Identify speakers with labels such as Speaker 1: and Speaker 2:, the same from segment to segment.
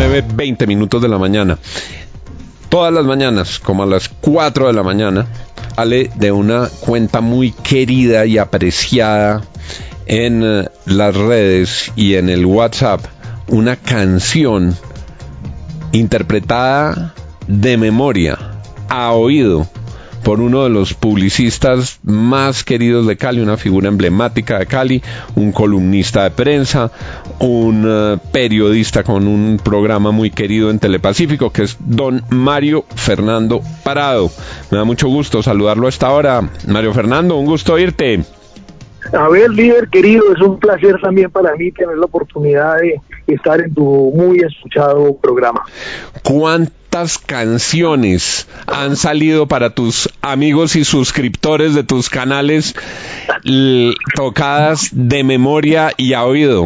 Speaker 1: 9:20 de la mañana. Todas las mañanas, como a las 4 de la mañana, sale de una cuenta muy querida y apreciada en las redes y en el WhatsApp, una canción interpretada de memoria, a oído, por uno de los publicistas más queridos de Cali, una figura emblemática de Cali, un columnista de prensa, un periodista con un programa muy querido en Telepacífico, que es don Mario Fernando Parado. Me da mucho gusto saludarlo a esta hora. Mario Fernando, un gusto oírte.
Speaker 2: A ver, líder querido, es un placer también para mí tener la oportunidad de estar en tu muy escuchado programa.
Speaker 1: ¿Cuántas canciones han salido para tus amigos y suscriptores de tus canales tocadas de memoria y a oído?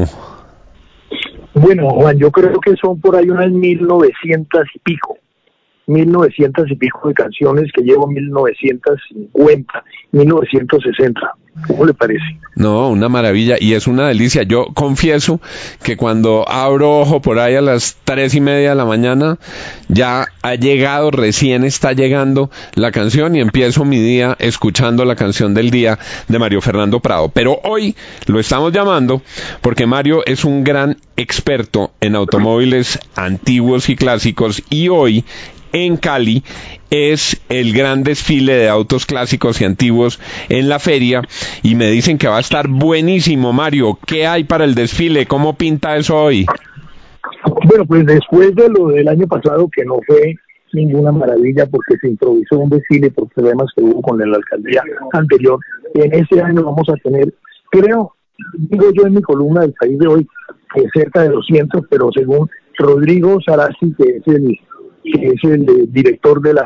Speaker 2: Bueno, Juan, yo creo que son por ahí unas 1900 y pico. 1900 y pico de canciones, que llevo 1950, 1960. ¿Cómo le parece?
Speaker 1: No, una maravilla, y es una delicia. Yo confieso que cuando abro ojo por ahí a las 3:30 de la mañana, ya ha llegado, recién está llegando la canción, y empiezo mi día escuchando la canción del día de Mario Fernando Prado. Pero hoy lo estamos llamando porque Mario es un gran experto en automóviles antiguos y clásicos, y hoy en Cali es el gran desfile de autos clásicos y antiguos en la feria, y me dicen que va a estar buenísimo. Mario, ¿qué hay para el desfile? ¿Cómo pinta eso hoy?
Speaker 2: Bueno, pues después de lo del año pasado, que no fue ninguna maravilla porque se improvisó un desfile por problemas que hubo con la alcaldía anterior, en este año vamos a tener, creo, digo yo en mi columna del País de hoy, que cerca de 200, pero según Rodrigo Sarasi, que es el director del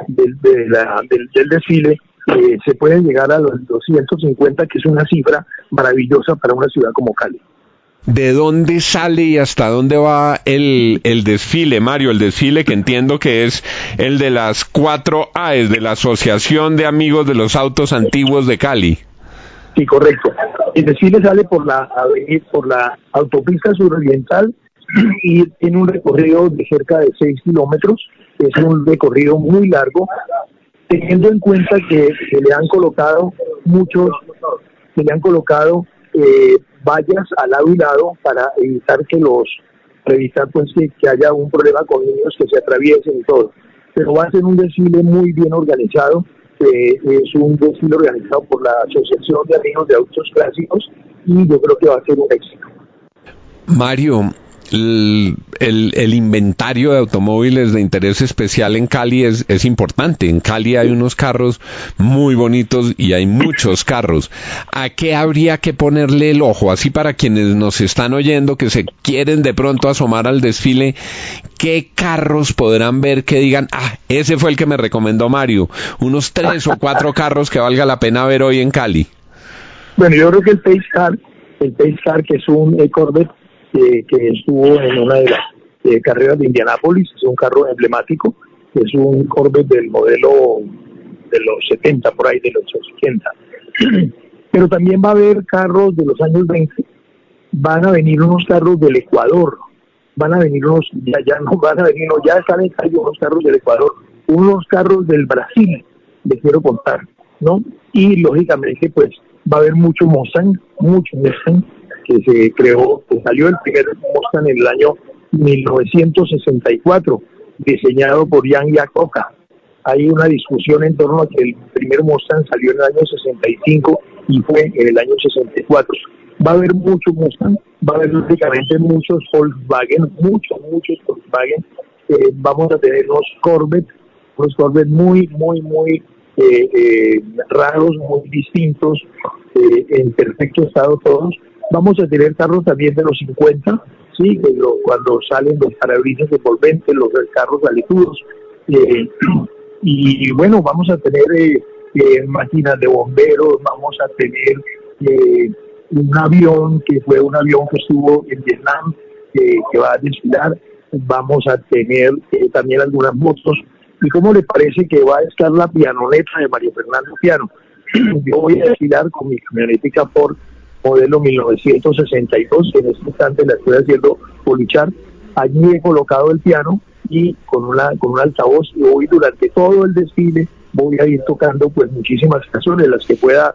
Speaker 2: desfile, se pueden llegar a los 250, que es una cifra maravillosa para una ciudad como Cali.
Speaker 1: ¿De dónde sale y hasta dónde va el desfile, Mario? El desfile, que entiendo que es el de las 4 AES, de la Asociación de Amigos de los Autos Antiguos de Cali.
Speaker 2: Sí, correcto. El desfile sale por la autopista suroriental y tiene un recorrido de cerca de 6 kilómetros. Es un recorrido muy largo, teniendo en cuenta que se le han colocado vallas al lado y lado para evitar que haya un problema con niños que se atraviesen y todo. Pero va a ser un desfile muy bien organizado. Es un desfile organizado por la Asociación de Amigos de Autos Clásicos, y yo creo que va a ser un éxito.
Speaker 1: Mario, el inventario de automóviles de interés especial en Cali es importante. En Cali hay unos carros muy bonitos y hay muchos carros. ¿A qué habría que ponerle el ojo? Así, para quienes nos están oyendo, que se quieren de pronto asomar al desfile, ¿qué carros podrán ver que digan, ese fue el que me recomendó Mario? Unos 3 o 4 carros que valga la pena ver hoy en Cali.
Speaker 2: Bueno, yo creo que el Pace Car, que es un Corvette, que estuvo en una de las carreras de Indianápolis, es un carro emblemático, es un Corvette del modelo de los 70, por ahí de los 80. Pero también va a haber carros de los años 20, van a venir unos carros del Ecuador, ya están en calle unos carros del Ecuador, unos carros del Brasil, les quiero contar, ¿no? Y lógicamente pues va a haber mucho Mustang, que salió el primer Mustang en el año 1964, diseñado por Jan Iacocca. Hay una discusión en torno a que el primer Mustang salió en el año 65 y fue en el año 64. Va a haber mucho Mustang, va a haber lógicamente muchos Volkswagen, muchos Volkswagen. Vamos a tener unos Corvette muy raros, muy distintos, en perfecto estado todos. Vamos a tener carros también de los 50, ¿sí? Cuando salen los parabrisas envolventes, los carros aletudos. Y bueno, vamos a tener máquinas de bomberos, vamos a tener un avión que estuvo en Vietnam, que va a desfilar. Vamos a tener también algunas motos. ¿Y cómo le parece que va a estar la pianoneta de Mario Fernando Piano? Yo voy a desfilar con mi camionetica Ford modelo 1962, en este instante la estoy haciendo polichar, allí he colocado el piano y con un altavoz, y voy durante todo el desfile, voy a ir tocando pues muchísimas canciones, las que pueda,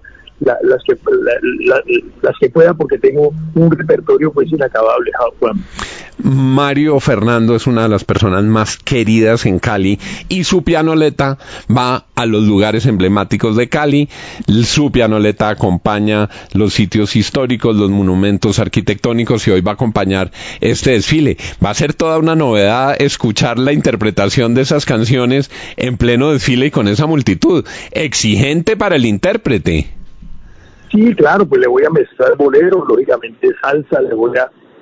Speaker 2: las que pueda, porque tengo un repertorio pues inacabable, Juan.
Speaker 1: Mario Fernando es una de las personas más queridas en Cali y su pianoleta va a los lugares emblemáticos de Cali. Su pianoleta acompaña los sitios históricos, los monumentos arquitectónicos, y hoy va a acompañar este desfile. Va a ser toda una novedad escuchar la interpretación de esas canciones en pleno desfile y con esa multitud. Exigente para el intérprete.
Speaker 2: Sí, claro, pues le voy a mezclar bolero, lógicamente salsa, le voy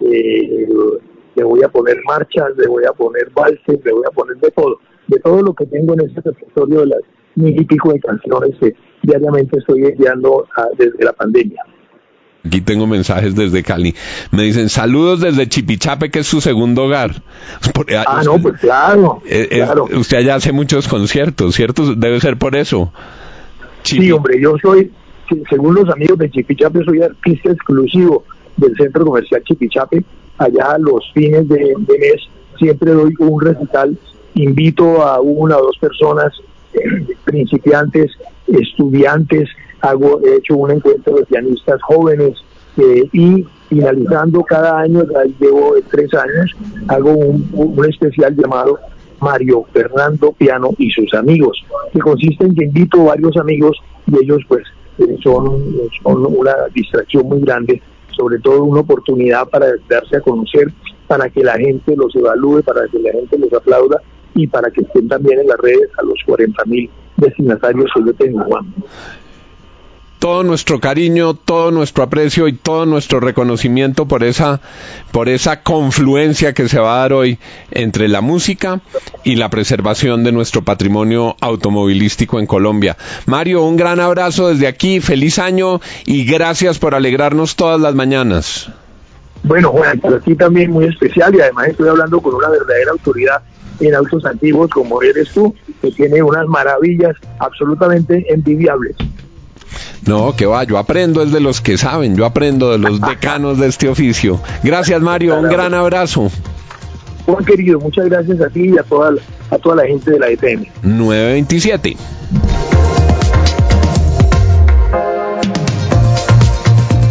Speaker 2: a poner marchas, le voy a poner valses, le voy a poner de todo lo que tengo en ese repertorio de las 1000 y pico de canciones que diariamente estoy enviando desde la pandemia.
Speaker 1: Aquí tengo mensajes desde Cali. Me dicen, saludos desde Chipichape, que es su segundo hogar.
Speaker 2: No, pues claro, claro.
Speaker 1: Usted allá hace muchos conciertos, ¿cierto? Debe ser por eso.
Speaker 2: Sí, hombre, yo soy, según los amigos de Chipichape, soy artista exclusivo del Centro Comercial Chipichape. Allá los fines de mes siempre doy un recital, invito a 1 o 2 personas, principiantes, estudiantes, he hecho un encuentro de pianistas jóvenes, y finalizando cada año, ya llevo 3 años, hago un especial llamado Mario Fernando Piano y sus amigos, que consiste en que invito varios amigos y ellos pues son una distracción muy grande, sobre todo una oportunidad para darse a conocer, para que la gente los evalúe, para que la gente los aplauda y para que estén también en las redes a los 40.000 destinatarios que yo tengo, Juan.
Speaker 1: Todo nuestro cariño, todo nuestro aprecio y todo nuestro reconocimiento por esa confluencia que se va a dar hoy entre la música y la preservación de nuestro patrimonio automovilístico en Colombia. Mario, un gran abrazo desde aquí, feliz año y gracias por alegrarnos todas las mañanas.
Speaker 2: Bueno, Juan, para ti también muy especial, y además estoy hablando con una verdadera autoridad en autos antiguos como eres tú, que tiene unas maravillas absolutamente envidiables.
Speaker 1: No, que va, yo aprendo es de los que saben, yo aprendo de los decanos de este oficio. Gracias, Mario, un gran abrazo.
Speaker 2: Juan querido, muchas gracias a ti y a toda la gente de la EPM.
Speaker 1: 927.